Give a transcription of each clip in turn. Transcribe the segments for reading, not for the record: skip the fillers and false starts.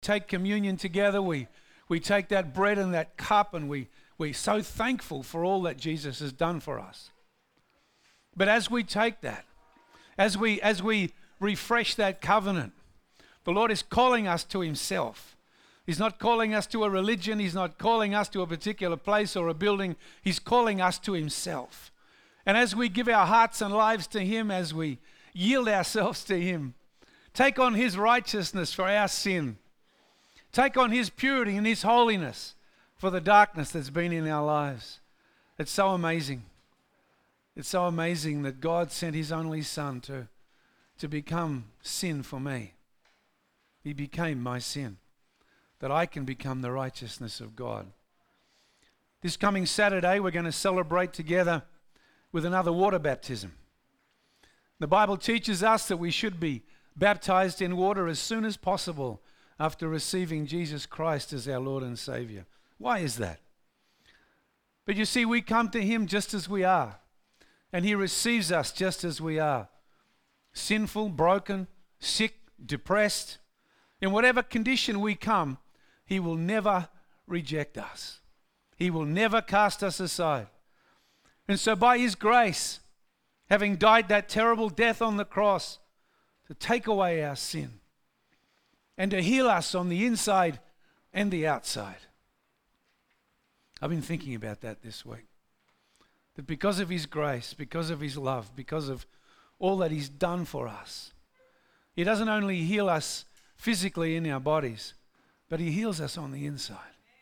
take communion together, we take that bread and that cup, and we're so thankful for all that Jesus has done for us. But as we take that, as we refresh that covenant, the Lord is calling us to himself. He's not calling us to a religion. He's not calling us to a particular place or a building. He's calling us to himself. And as we give our hearts and lives to him, as we yield ourselves to him, take on his righteousness for our sin, take on his purity and his holiness for the darkness that's been in our lives. It's so amazing. It's so amazing that God sent his only son to become sin for me. He became my sin, that I can become the righteousness of God. This coming Saturday, we're going to celebrate together with another water baptism. The Bible teaches us that we should be baptized in water as soon as possible after receiving Jesus Christ as our Lord and Savior. Why is that? But you see, we come to him just as we are, and he receives us just as we are. Sinful, broken, sick, depressed. In whatever condition we come, he will never reject us. He will never cast us aside. And so by his grace, having died that terrible death on the cross to take away our sin and to heal us on the inside and the outside. I've been thinking about that this week. That because of his grace, because of his love, because of all that he's done for us, he doesn't only heal us physically in our bodies, but he heals us on the inside.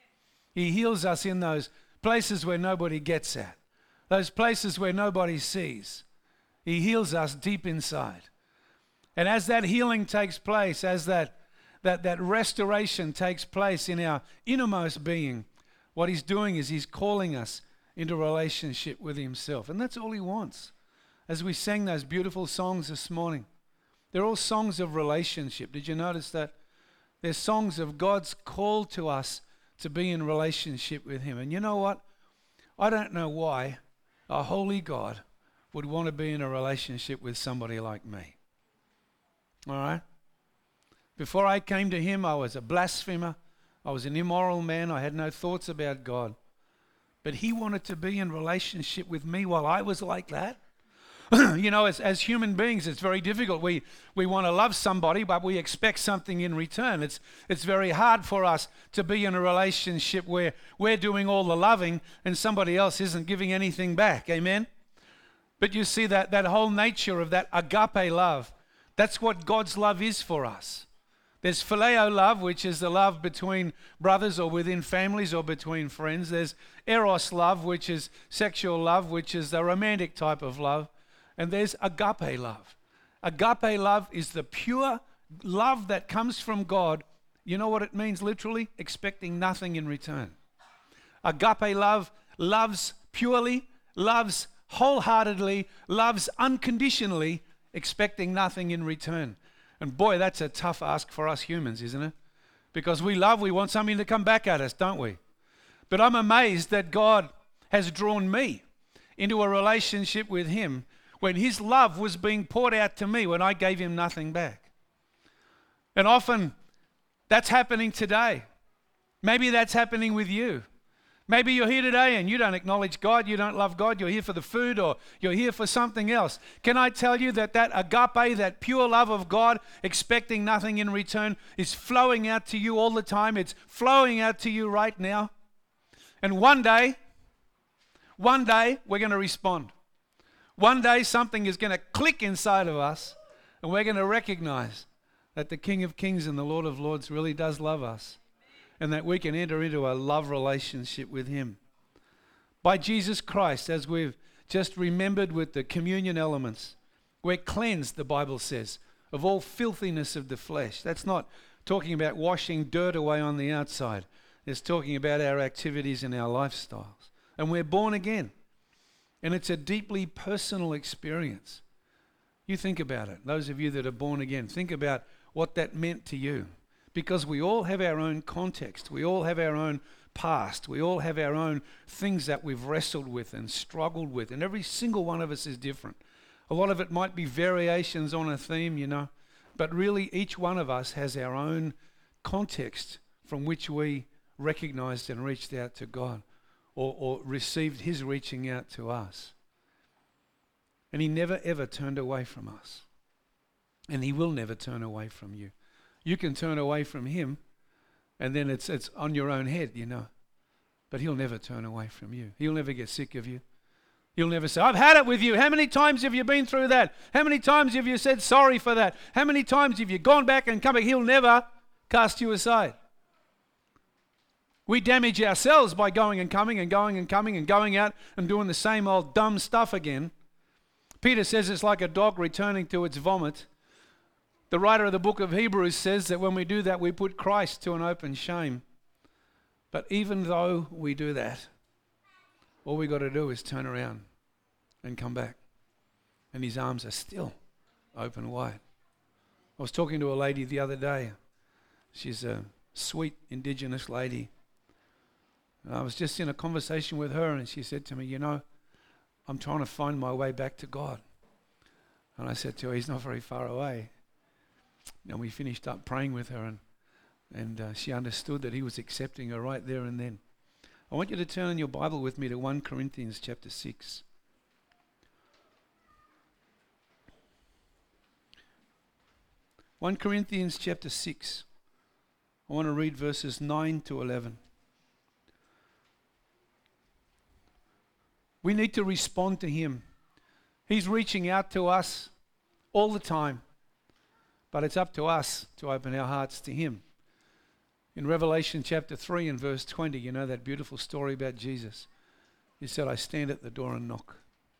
He heals us in those places where nobody gets at, those places where nobody sees. He heals us deep inside. And as that healing takes place, as that restoration takes place in our innermost being, what he's doing is he's calling us into relationship with himself. And that's all he wants. As we sang those beautiful songs this morning, they're all songs of relationship. Did you notice that? They're songs of God's call to us to be in relationship with him. And you know what? I don't know why a holy God would want to be in a relationship with somebody like me. All right? Before I came to him, I was a blasphemer. I was an immoral man. I had no thoughts about God. But he wanted to be in relationship with me while I was like that. You know, as human beings, it's very difficult. We want to love somebody, but we expect something in return. It's very hard for us to be in a relationship where we're doing all the loving and somebody else isn't giving anything back. Amen? But you see that whole nature of that agape love, that's what God's love is for us. There's phileo love, which is the love between brothers or within families or between friends. There's eros love, which is sexual love, which is the romantic type of love. And there's agape love. Agape love is the pure love that comes from God. You know what it means literally? Expecting nothing in return. Agape love loves purely, loves wholeheartedly, loves unconditionally, expecting nothing in return. And boy, that's a tough ask for us humans, isn't it? Because we want something to come back at us, don't we? But I'm amazed that God has drawn me into a relationship with him when his love was being poured out to me when I gave him nothing back. And often that's happening today. Maybe that's happening with you. Maybe you're here today and you don't acknowledge God, you don't love God, you're here for the food or you're here for something else. Can I tell you that agape, that pure love of God, expecting nothing in return, is flowing out to you all the time. It's flowing out to you right now. And one day, we're going to respond. One day something is going to click inside of us and we're going to recognize that the King of Kings and the Lord of Lords really does love us and that we can enter into a love relationship with him. By Jesus Christ, as we've just remembered with the communion elements, we're cleansed, the Bible says, of all filthiness of the flesh. That's not talking about washing dirt away on the outside. It's talking about our activities and our lifestyles. And we're born again. And it's a deeply personal experience. You think about it. Those of you that are born again, think about what that meant to you. Because we all have our own context. We all have our own past. We all have our own things that we've wrestled with and struggled with. And every single one of us is different. A lot of it might be variations on a theme, you know. But really each one of us has our own context from which we recognized and reached out to God, or received his reaching out to us. And he never ever turned away from us. And he will never turn away from you. You can turn away from him, and then it's on your own head, you know. But he'll never turn away from you. He'll never get sick of you. He'll never say, I've had it with you. How many times have you been through that? How many times have you said sorry for that? How many times have you gone back and come back? He'll never cast you aside. We damage ourselves by going and coming and going and coming and going out and doing the same old dumb stuff again. Peter says it's like a dog returning to its vomit. The writer of the book of Hebrews says that when we do that, we put Christ to an open shame. But even though we do that, all we got to do is turn around and come back. And his arms are still open wide. I was talking to a lady the other day. She's a sweet Indigenous lady. And I was just in a conversation with her, and she said to me, you know, I'm trying to find my way back to God. And I said to her, he's not very far away. And we finished up praying with her, and she understood that he was accepting her right there and then. I want you to turn in your Bible with me to 1 Corinthians chapter 6. 1 Corinthians chapter 6. I want to read verses 9 to 11. We need to respond to him. He's reaching out to us all the time. But it's up to us to open our hearts to him. In Revelation chapter 3 and verse 20, you know that beautiful story about Jesus. He said, I stand at the door and knock.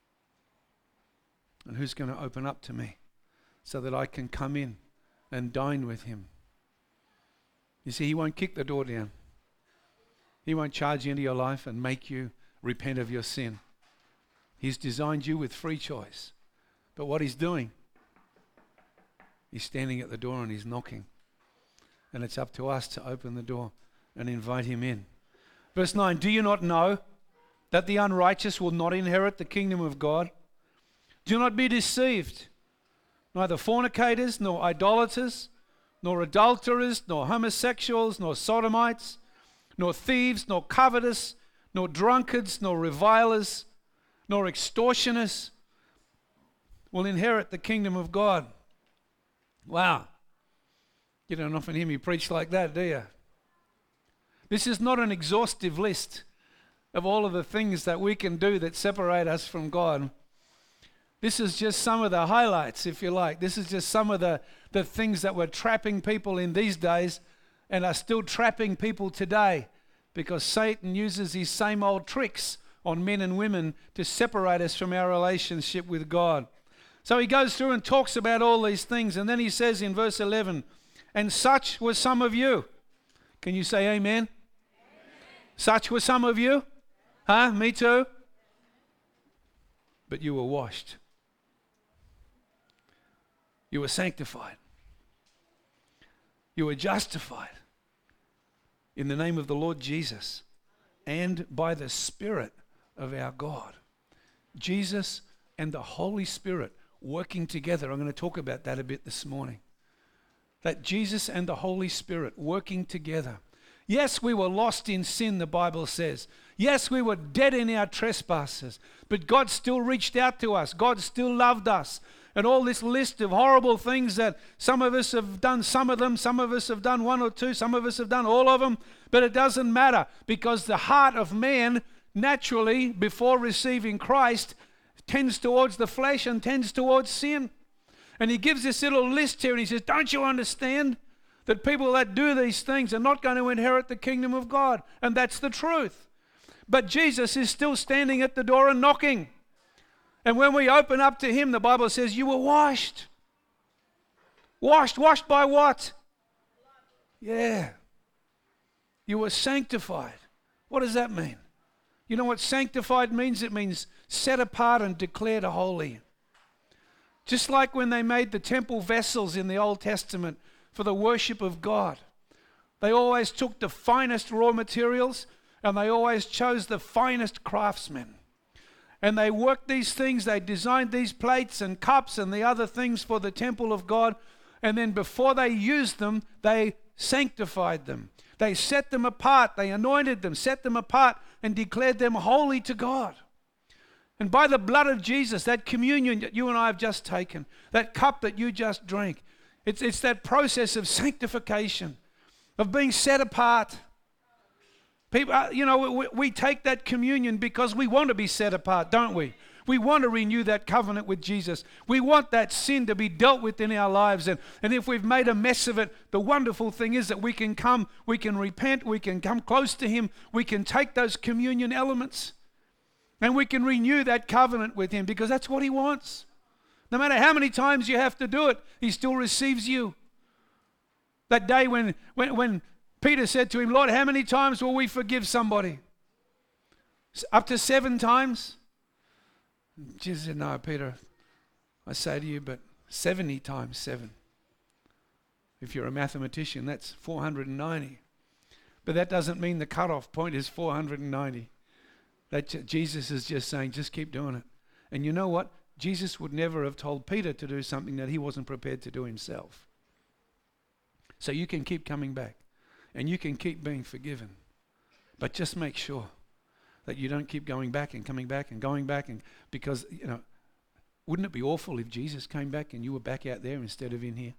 And who's going to open up to me so that I can come in and dine with him? You see, he won't kick the door down. He won't charge into your life and make you repent of your sin. He's designed you with free choice. But what he's doing, he's standing at the door and he's knocking. And it's up to us to open the door and invite him in. Verse 9, do you not know that the unrighteous will not inherit the kingdom of God? Do not be deceived. Neither fornicators, nor idolaters, nor adulterers, nor homosexuals, nor sodomites, nor thieves, nor covetous, nor drunkards, nor revilers, nor extortioners will inherit the kingdom of God. Wow. You don't often hear me preach like that, do you? This is not an exhaustive list of all of the things that we can do that separate us from God. This is just some of the highlights, if you like. This is just some of the things that were trapping people in these days and are still trapping people today, because Satan uses his same old tricks on men and women to separate us from our relationship with God. So he goes through and talks about all these things, and then he says in verse 11, and such were some of you. Can you say amen? Amen. Such were some of you? Huh? Me too? But you were washed. You were sanctified. You were justified in the name of the Lord Jesus and by the Spirit of our God. Jesus and the Holy Spirit working together. I'm going to talk about that a bit this morning. That Jesus and the Holy Spirit working together. Yes, we were lost in sin, the Bible says. Yes, we were dead in our trespasses, but God still reached out to us. God still loved us. And all this list of horrible things that some of us have done, some of them, some of us have done one or two, some of us have done all of them, but it doesn't matter, because the heart of man naturally, before receiving Christ, tends towards the flesh and tends towards sin. And he gives this little list here and he says, don't you understand that people that do these things are not going to inherit the kingdom of God? And that's the truth. But Jesus is still standing at the door and knocking. And when we open up to him, the Bible says, you were washed. Washed by what? Yeah. You were sanctified. What does that mean? You know what sanctified means? It means set apart and declared holy. Just like when they made the temple vessels in the Old Testament for the worship of God. They always took the finest raw materials and they always chose the finest craftsmen. And they worked these things, they designed these plates and cups and the other things for the temple of God. And then before they used them, they sanctified them. They set them apart. They anointed them, set them apart, and declared them holy to God. And by the blood of Jesus, that communion that you and I have just taken, that cup that you just drank, it's that process of sanctification, of being set apart. People, we take that communion because we want to be set apart, don't we? We want to renew that covenant with Jesus. We want that sin to be dealt with in our lives. And if we've made a mess of it, the wonderful thing is that we can come, we can repent, we can come close to Him, we can take those communion elements, and we can renew that covenant with Him, because that's what He wants. No matter how many times you have to do it, He still receives you. That day when Peter said to Him, Lord, how many times will we forgive somebody? Up to 7 times? Jesus said, no, Peter, I say to you, but 70 times 7. If you're a mathematician, that's 490. But that doesn't mean the cutoff point is 490. Jesus is just saying, just keep doing it. And you know what? Jesus would never have told Peter to do something that he wasn't prepared to do himself. So you can keep coming back, and you can keep being forgiven. But just make sure that you don't keep going back and coming back and going back, and because, wouldn't it be awful if Jesus came back and you were back out there instead of in here?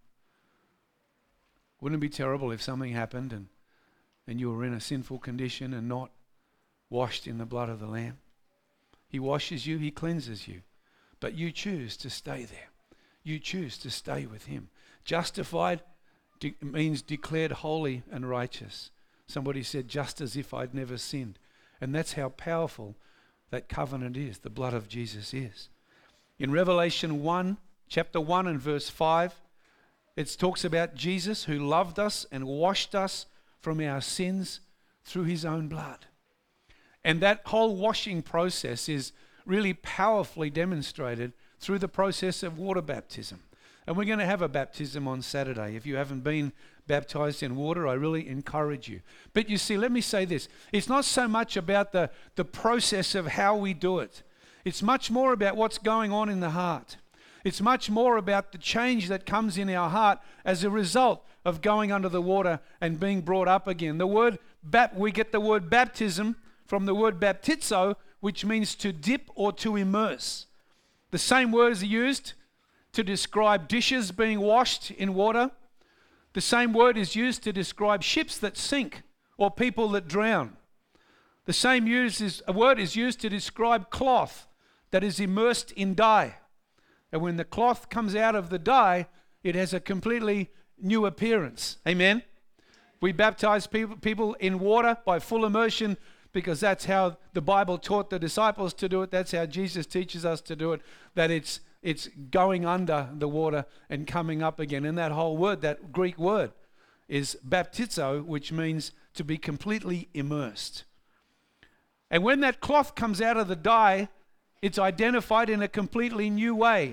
Wouldn't it be terrible if something happened and you were in a sinful condition and not washed in the blood of the Lamb? He washes you, He cleanses you, but you choose to stay there. You choose to stay with Him. Justified means declared holy and righteous. Somebody said, just as if I'd never sinned. And that's how powerful that covenant is, the blood of Jesus is. In Revelation 1, chapter 1 and verse 5, it talks about Jesus who loved us and washed us from our sins through His own blood. And that whole washing process is really powerfully demonstrated through the process of water baptism. And we're going to have a baptism on Saturday. If you haven't been baptized in water, I really encourage you. But you see, let me say this. It's not so much about the process of how we do it. It's much more about what's going on in the heart. It's much more about the change that comes in our heart as a result of going under the water and being brought up again. We get the word baptism from the word baptizo, which means to dip or to immerse. The same word is used to describe dishes being washed in water. The same word is used to describe ships that sink or people that drown. The same word is used to describe cloth that is immersed in dye. And when the cloth comes out of the dye, it has a completely new appearance. Amen? We baptize people in water by full immersion because that's how the Bible taught the disciples to do it. That's how Jesus teaches us to do it, that it's going under the water and coming up again. And that whole word, that Greek word, is baptizo, which means to be completely immersed. And when that cloth comes out of the dye, it's identified in a completely new way.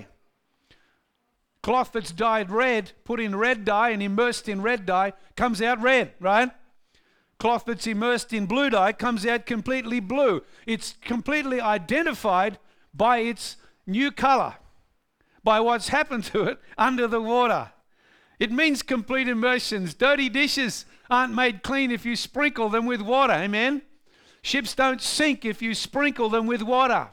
Cloth that's dyed red, put in red dye and immersed in red dye, comes out red, right? Cloth that's immersed in blue dye comes out completely blue. It's completely identified by its new color, by what's happened to it under the water. It means complete immersions. Dirty dishes aren't made clean if you sprinkle them with water. Amen? Ships don't sink if you sprinkle them with water.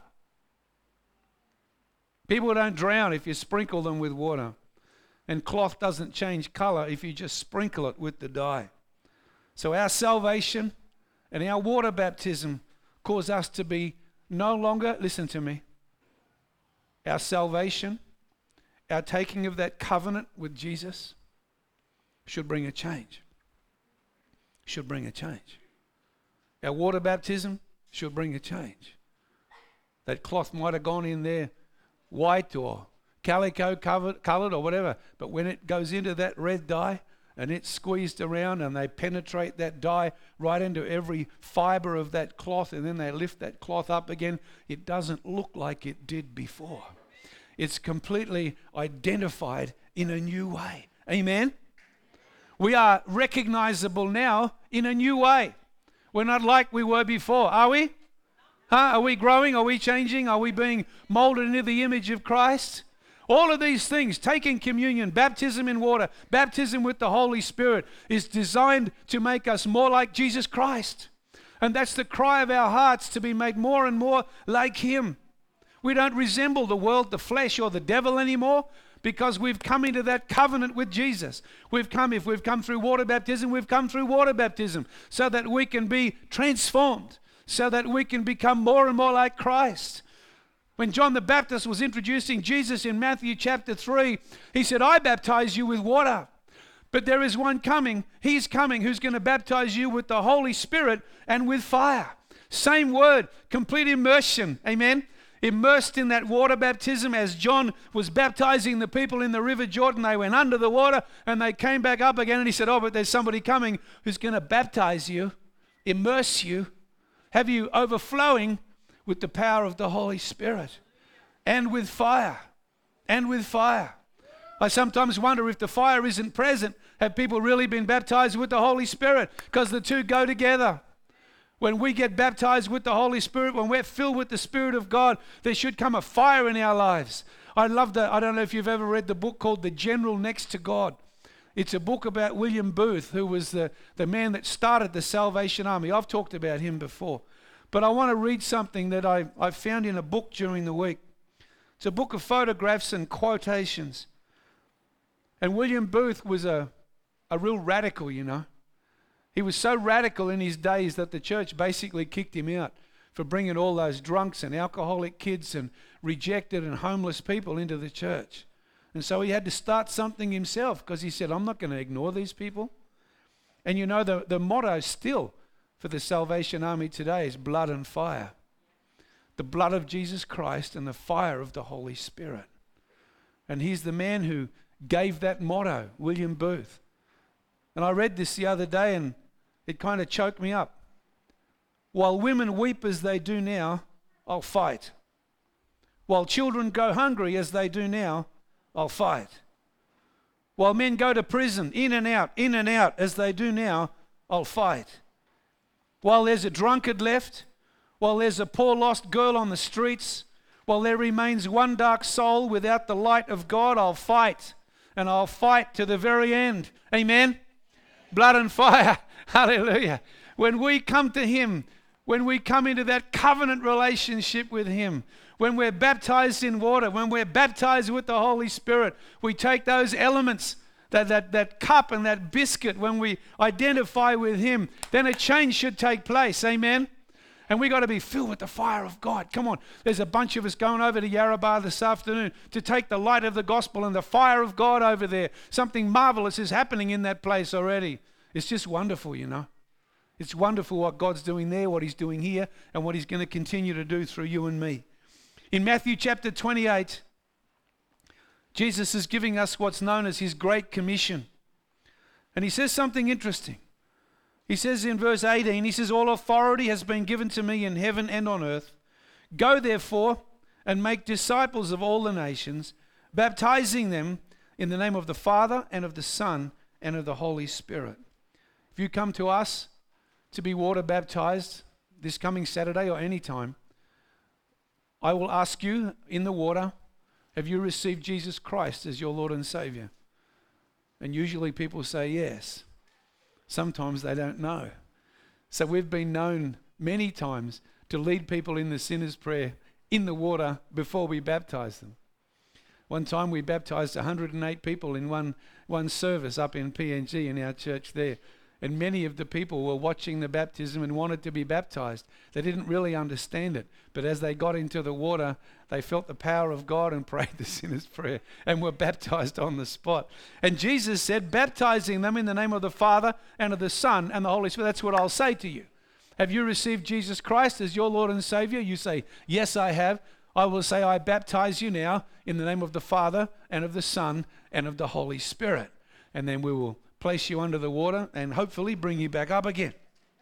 People don't drown if you sprinkle them with water. And cloth doesn't change color if you just sprinkle it with the dye. So our salvation and our water baptism cause us to be no longer, listen to me, our salvation, our taking of that covenant with Jesus should bring a change. Should bring a change. Our water baptism should bring a change. That cloth might have gone in there white or calico coloured or whatever, but when it goes into that red dye and it's squeezed around and they penetrate that dye right into every fibre of that cloth, and then they lift that cloth up again, it doesn't look like it did before. It's completely identified in a new way. Amen? We are recognizable now in a new way. We're not like we were before, are we? Are we growing? Are we changing? Are we being molded into the image of Christ? All of these things, taking communion, baptism in water, baptism with the Holy Spirit, is designed to make us more like Jesus Christ. And that's the cry of our hearts, to be made more and more like Him. We don't resemble the world, the flesh, or the devil anymore, because we've come into that covenant with Jesus. If we've come through water baptism, we've come through water baptism so that we can be transformed, so that we can become more and more like Christ. When John the Baptist was introducing Jesus in Matthew chapter 3, he said, I baptize you with water, but there is one coming, He's coming, who's going to baptize you with the Holy Spirit and with fire. Same word, complete immersion, amen? Immersed in that water baptism. As John was baptizing the people in the river Jordan, they went under the water and they came back up again, and he said, but there's somebody coming who's going to baptize you, immerse you, have you overflowing with the power of the Holy Spirit and with fire. I sometimes wonder, if the fire isn't present, have people really been baptized with the Holy Spirit? Because the two go together. When we get baptized with the Holy Spirit, when we're filled with the Spirit of God, there should come a fire in our lives. I love that. I don't know if you've ever read the book called The General Next to God. It's a book about William Booth, who was the man that started the Salvation Army. I've talked about him before. But I want to read something that I found in a book during the week. It's a book of photographs and quotations. And William Booth was a real radical, you know. He was so radical in his days that the church basically kicked him out for bringing all those drunks and alcoholic kids and rejected and homeless people into the church. And so he had to start something himself, because he said, I'm not going to ignore these people. And you know, the motto still for the Salvation Army today is blood and fire. The blood of Jesus Christ and the fire of the Holy Spirit. And he's the man who gave that motto, William Booth. And I read this the other day and it kind of choked me up. While women weep as they do now, I'll fight. While children go hungry as they do now, I'll fight. While men go to prison, in and out, as they do now, I'll fight. While there's a drunkard left, while there's a poor lost girl on the streets, while there remains one dark soul without the light of God, I'll fight. And I'll fight to the very end. Amen? Blood and fire. Hallelujah. When we come to Him, when we come into that covenant relationship with Him, when we're baptized in water, when we're baptized with the Holy Spirit, we take those elements, that cup and that biscuit, when we identify with Him, then a change should take place. Amen? And we got to be filled with the fire of God. Come on. There's a bunch of us going over to Yarrabah this afternoon to take the light of the gospel and the fire of God over there. Something marvelous is happening in that place already. It's just wonderful, you know. It's wonderful what God's doing there, what He's doing here, and what He's going to continue to do through you and me. In Matthew chapter 28, Jesus is giving us what's known as His Great Commission. And He says something interesting. He says in verse 18, He says, all authority has been given to me in heaven and on earth. Go therefore and make disciples of all the nations, baptizing them in the name of the Father and of the Son and of the Holy Spirit. If you come to us to be water baptized this coming Saturday or any time, I will ask you in the water, have you received Jesus Christ as your Lord and Savior? And usually people say yes. Sometimes they don't know. So we've been known many times to lead people in the sinner's prayer in the water before we baptize them. One time we baptized 108 people in one service up in PNG in our church there. And many of the people were watching the baptism and wanted to be baptized. They didn't really understand it. But as they got into the water, they felt the power of God and prayed the sinner's prayer and were baptized on the spot. And Jesus said, baptizing them in the name of the Father and of the Son and the Holy Spirit. That's what I'll say to you. Have you received Jesus Christ as your Lord and Savior? You say, yes, I have. I will say, I baptize you now in the name of the Father and of the Son and of the Holy Spirit. And then we will place you under the water and hopefully bring you back up again.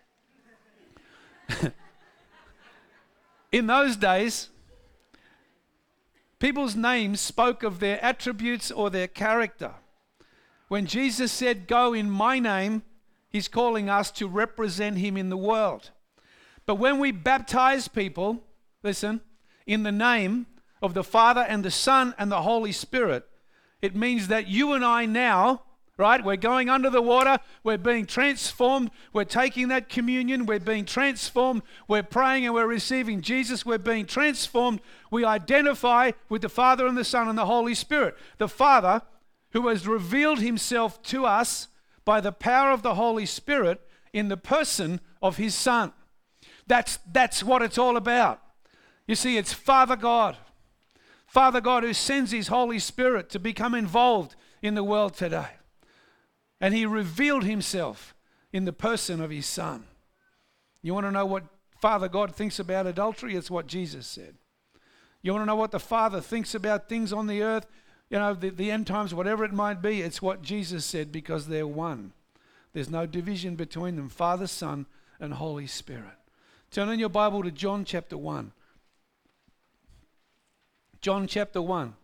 In those days, people's names spoke of their attributes or their character. When Jesus said, go in my name, He's calling us to represent Him in the world. But when we baptize people, listen, in the name of the Father and the Son and the Holy Spirit, it means that you and I now, right, we're going under the water, we're being transformed, we're taking that communion, we're being transformed, we're praying and we're receiving Jesus, we're being transformed. We identify with the Father and the Son and the Holy Spirit. The Father, who has revealed himself to us by the power of the Holy Spirit in the person of his Son. That's what it's all about. You see, it's Father God who sends his Holy Spirit to become involved in the world today. And he revealed himself in the person of his Son. You want to know what Father God thinks about adultery? It's what Jesus said. You want to know what the Father thinks about things on the earth? You know, the end times, whatever it might be, it's what Jesus said, because they're one. There's no division between them, Father, Son, and Holy Spirit. Turn in your Bible to John chapter 1. John chapter 1.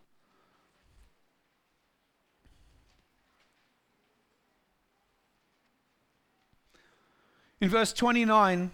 In verse 29,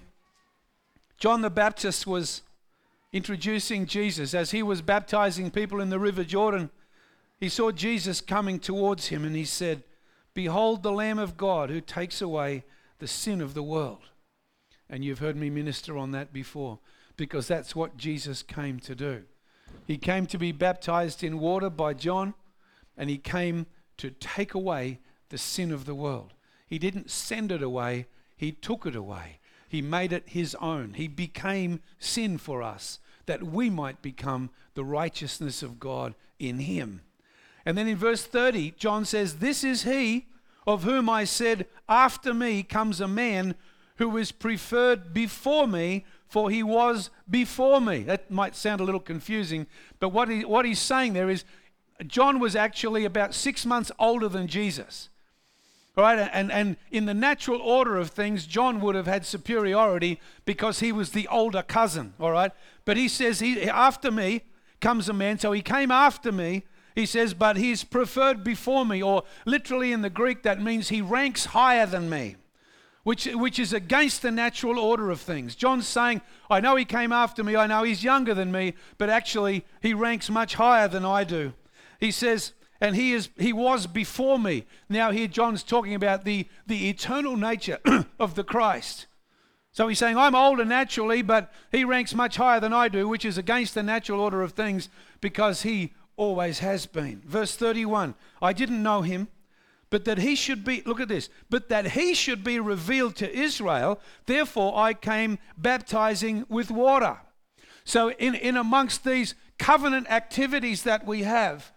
John the Baptist was introducing Jesus. As he was baptizing people in the river Jordan, he saw Jesus coming towards him, and he said, "Behold the Lamb of God who takes away the sin of the world." And you've heard me minister on that before, because that's what Jesus came to do. He came to be baptized in water by John, and he came to take away the sin of the world. He didn't send it away, he took it away. He made it his own. He became sin for us, that we might become the righteousness of God in him. And then in verse 30, John says, "This is he of whom I said, after me comes a man who is preferred before me, for he was before me." That might sound a little confusing, but what he's saying there is John was actually about 6 months older than Jesus. All right, and in the natural order of things, John would have had superiority because he was the older cousin, all right? But he says, after me comes a man, so he came after me. He says, but he's preferred before me, or literally in the Greek, that means he ranks higher than me, which is against the natural order of things. John's saying, I know he came after me, I know he's younger than me, but actually he ranks much higher than I do. He says, and he was before me. Now here John's talking about the eternal nature of the Christ. So he's saying, I'm older naturally, but he ranks much higher than I do, which is against the natural order of things, because he always has been. Verse 31, I didn't know him, but that he should be, look at this, but that he should be revealed to Israel, therefore I came baptizing with water. So in amongst these covenant activities that we have,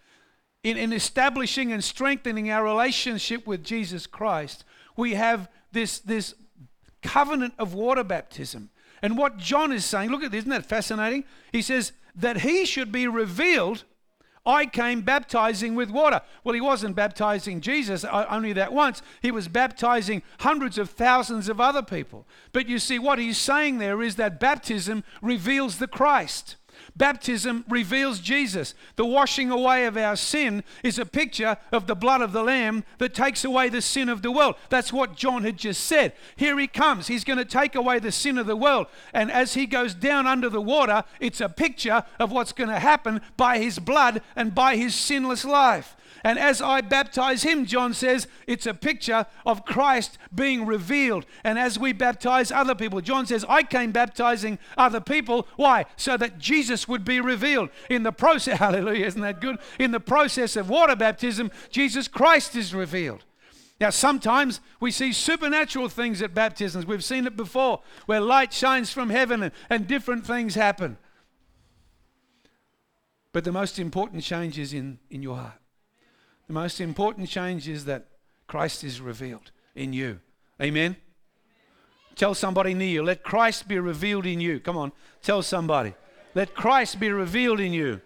in establishing and strengthening our relationship with Jesus Christ, we have this covenant of water baptism. And what John is saying, look at this, isn't that fascinating? He says that he should be revealed. I came baptizing with water. Well, he wasn't baptizing Jesus only that once. He was baptizing hundreds of thousands of other people. But you see, what he's saying there is that baptism reveals the Christ. Baptism reveals Jesus. The washing away of our sin is a picture of the blood of the Lamb that takes away the sin of the world. That's what John had just said. Here he comes. He's going to take away the sin of the world. And as he goes down under the water, it's a picture of what's going to happen by his blood and by his sinless life. And as I baptize him, John says, it's a picture of Christ being revealed. And as we baptize other people, John says, I came baptizing other people. Why? So that Jesus would be revealed. In the process, hallelujah, isn't that good? In the process of water baptism, Jesus Christ is revealed. Now, sometimes we see supernatural things at baptisms. We've seen it before, where light shines from heaven and different things happen. But the most important change is in your heart. The most important change is that Christ is revealed in you. Amen? Tell somebody near you, let Christ be revealed in you. Come on, tell somebody. Let Christ be revealed in you.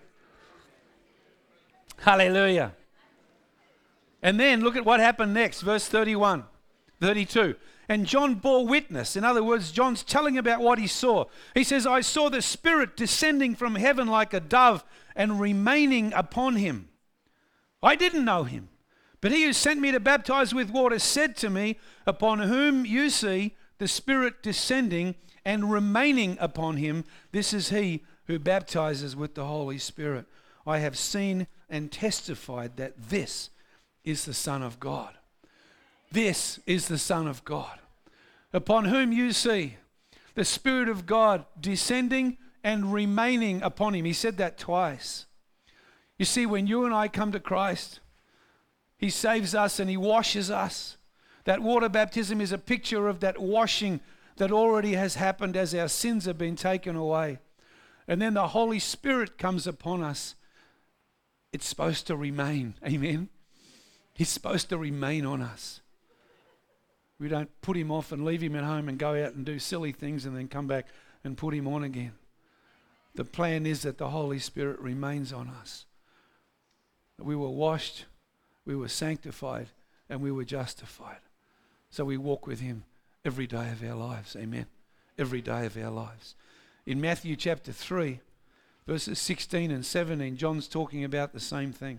Hallelujah. And then look at what happened next, verse 31, 32. And John bore witness. In other words, John's telling about what he saw. He says, I saw the Spirit descending from heaven like a dove and remaining upon him. I didn't know him, but he who sent me to baptize with water said to me, upon whom you see the Spirit descending and remaining upon him, this is he who baptizes with the Holy Spirit. I have seen and testified that this is the Son of God. This is the Son of God, upon whom you see the Spirit of God descending and remaining upon him. He said that twice. You see, when you and I come to Christ, he saves us and he washes us. That water baptism is a picture of that washing that already has happened as our sins have been taken away. And then the Holy Spirit comes upon us. It's supposed to remain. Amen. He's supposed to remain on us. We don't put him off and leave him at home and go out and do silly things and then come back and put him on again. The plan is that the Holy Spirit remains on us. We were washed, we were sanctified, and we were justified. So we walk with him every day of our lives. Amen. Every day of our lives. In Matthew chapter 3, verses 16 and 17, John's talking about the same thing.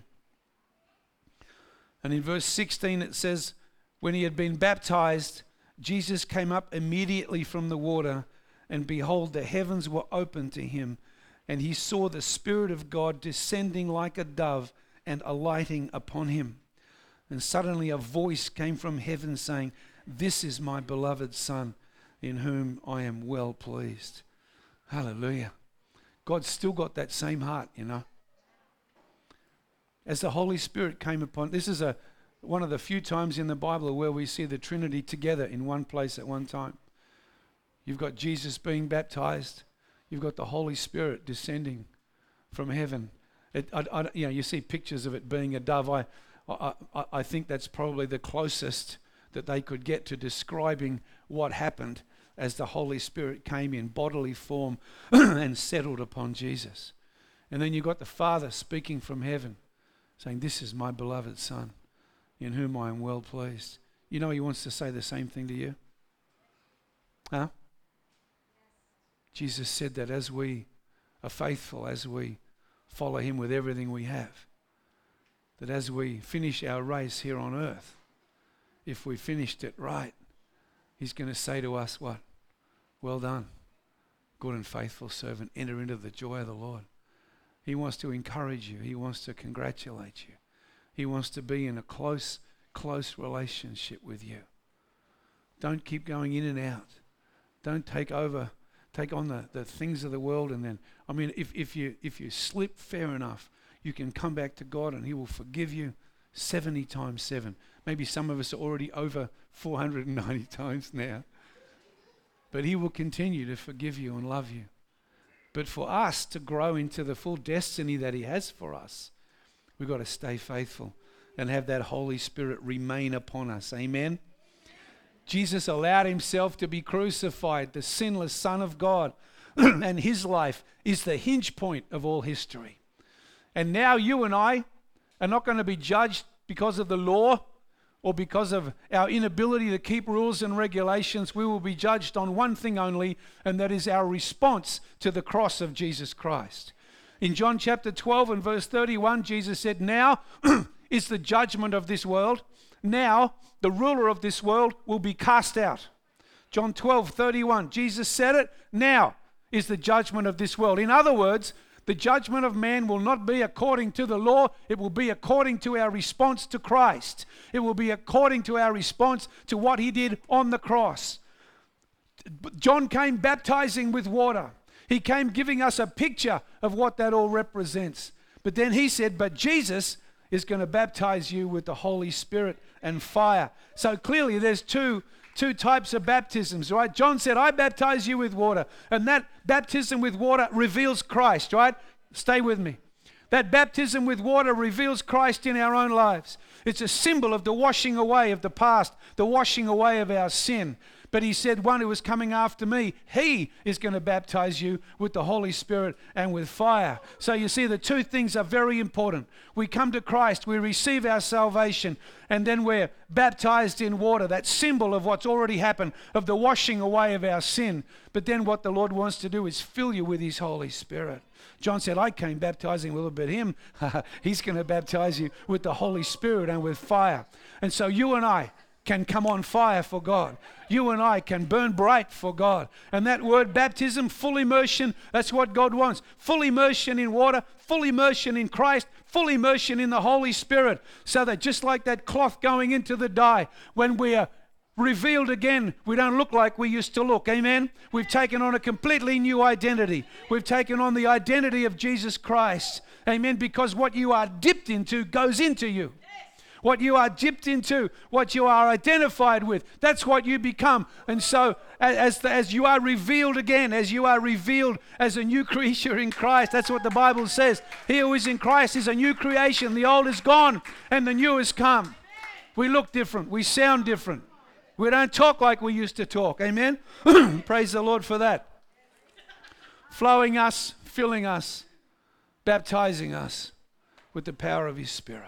And in verse 16 it says, when he had been baptized, Jesus came up immediately from the water, and behold, the heavens were opened to him, and he saw the Spirit of God descending like a dove and alighting upon him. And suddenly a voice came from heaven saying, this is my beloved Son, in whom I am well pleased. Hallelujah. God's still got that same heart, you know. As the Holy Spirit came upon, this is one of the few times in the Bible where we see the Trinity together in one place at one time. You've got Jesus being baptized. You've got the Holy Spirit descending from heaven. You see pictures of it being a dove. I think that's probably the closest that they could get to describing what happened as the Holy Spirit came in bodily form and settled upon Jesus. And then you've got the Father speaking from heaven, saying, this is my beloved Son, in whom I am well pleased. You know he wants to say the same thing to you? Huh? Jesus said that as we are faithful, as we follow him with everything we have, that as we finish our race here on earth, if we finished it right, he's going to say to us what? Well done, good and faithful servant. Enter into the joy of the Lord. He wants to encourage you. He wants to congratulate you. He wants to be in a close relationship with you. Don't keep going in and out. Don't take on the things of the world, and then, I mean, if you slip, fair enough, you can come back to God and he will forgive you 70 times 7. Maybe some of us are already over 490 times now. But he will continue to forgive you and love you. But for us to grow into the full destiny that he has for us, we've got to stay faithful and have that Holy Spirit remain upon us. Amen. Jesus allowed himself to be crucified, the sinless Son of God, and his life is the hinge point of all history. And now you and I are not going to be judged because of the law or because of our inability to keep rules and regulations. We will be judged on one thing only, and that is our response to the cross of Jesus Christ. In John chapter 12 and verse 31, Jesus said, now is the judgment of this world. Now the ruler of this world will be cast out. John 12:31, Jesus said it. Now is the judgment of this world. In other words, the judgment of man will not be according to the law. It will be according to our response to Christ. It will be according to our response to what he did on the cross. John came baptizing with water. He came giving us a picture of what that all represents. But then he said, but Jesus is going to baptize you with the Holy Spirit and fire. So clearly there's two types of baptisms, right? John said, I baptize you with water. And that baptism with water reveals Christ, right? Stay with me. That baptism with water reveals Christ in our own lives. It's a symbol of the washing away of the past, the washing away of our sin. But he said, one who is coming after me, he is going to baptize you with the Holy Spirit and with fire. So you see, the two things are very important. We come to Christ, we receive our salvation, and then we're baptized in water, that symbol of what's already happened, of the washing away of our sin. But then what the Lord wants to do is fill you with his Holy Spirit. John said, I came baptizing a little bit him. He's going to baptize you with the Holy Spirit and with fire. And so you and I, can come on fire for God. You and I can burn bright for God. And that word baptism, full immersion, that's what God wants. Full immersion in water, full immersion in Christ, full immersion in the Holy Spirit. So that just like that cloth going into the dye, when we are revealed again, we don't look like we used to look. Amen? We've taken on a completely new identity. We've taken on the identity of Jesus Christ. Amen? Because what you are dipped into goes into you. What you are dipped into, what you are identified with, that's what you become. And so as you are revealed again, as you are revealed as a new creature in Christ, that's what the Bible says. He who is in Christ is a new creation. The old is gone and the new has come. We look different. We sound different. We don't talk like we used to talk. Amen? Praise the Lord for that. Flowing us, filling us, baptizing us with the power of His Spirit.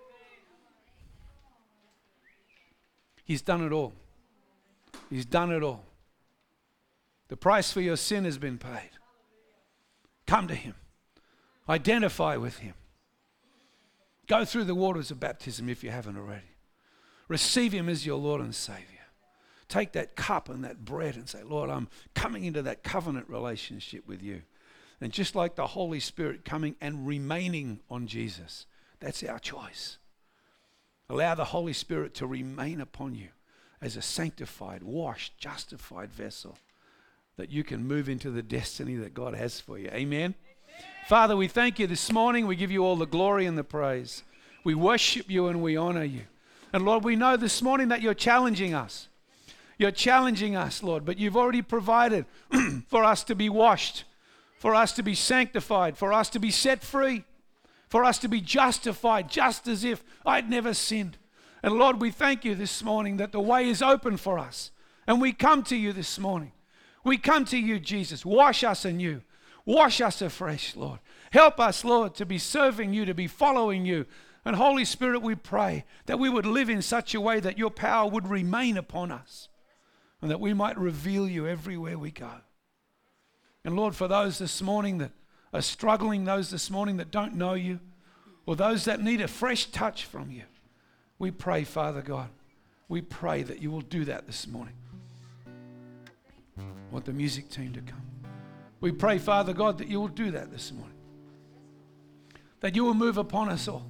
He's done it all. He's done it all. The price for your sin has been paid. Come to Him. Identify with Him. Go through the waters of baptism if you haven't already. Receive Him as your Lord and Savior. Take that cup and that bread and say, Lord, I'm coming into that covenant relationship with you. And just like the Holy Spirit coming and remaining on Jesus, that's our choice. Allow the Holy Spirit to remain upon you as a sanctified, washed, justified vessel that you can move into the destiny that God has for you. Amen? Amen. Father, we thank you this morning. We give you all the glory and the praise. We worship you and we honor you. And Lord, we know this morning that you're challenging us. You're challenging us, Lord, but you've already provided for us to be washed, for us to be sanctified, for us to be set free, for us to be justified, just as if I'd never sinned. And Lord, we thank you this morning that the way is open for us. And we come to you this morning. We come to you, Jesus. Wash us anew. Wash us afresh, Lord. Help us, Lord, to be serving you, to be following you. And Holy Spirit, we pray that we would live in such a way that your power would remain upon us and that we might reveal you everywhere we go. And Lord, for those this morning that are struggling, those this morning that don't know you, or those that need a fresh touch from you, we pray, Father God, we pray that you will do that this morning. I want the music team to come. We pray, Father God, that you will do that this morning. That you will move upon us all.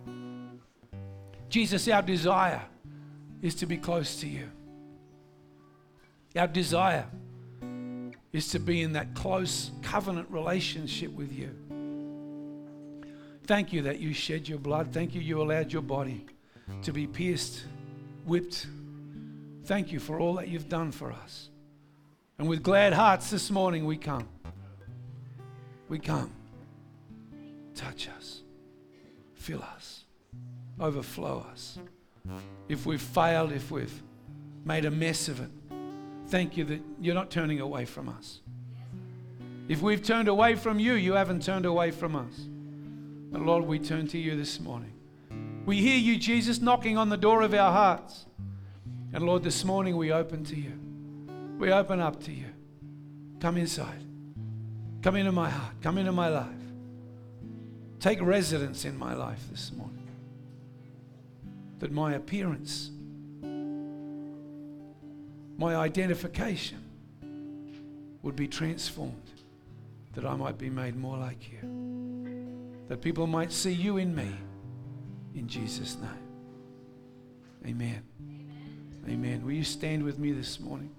Jesus, our desire is to be close to you. Our desire is to be in that close covenant relationship with you. Thank you that you shed your blood. Thank you, you allowed your body to be pierced, whipped. Thank you for all that you've done for us. And with glad hearts this morning we come. We come. Touch us. Fill us. Overflow us. If we've failed, if we've made a mess of it, thank you that you're not turning away from us. If we've turned away from you, you haven't turned away from us. And Lord, we turn to you this morning. We hear you, Jesus, knocking on the door of our hearts. And Lord, this morning we open to you. We open up to you. Come inside. Come into my heart. Come into my life. Take residence in my life this morning. That my appearance, my identification would be transformed. That I might be made more like you. That people might see you in me. In Jesus' name. Amen. Amen. Will you stand with me this morning?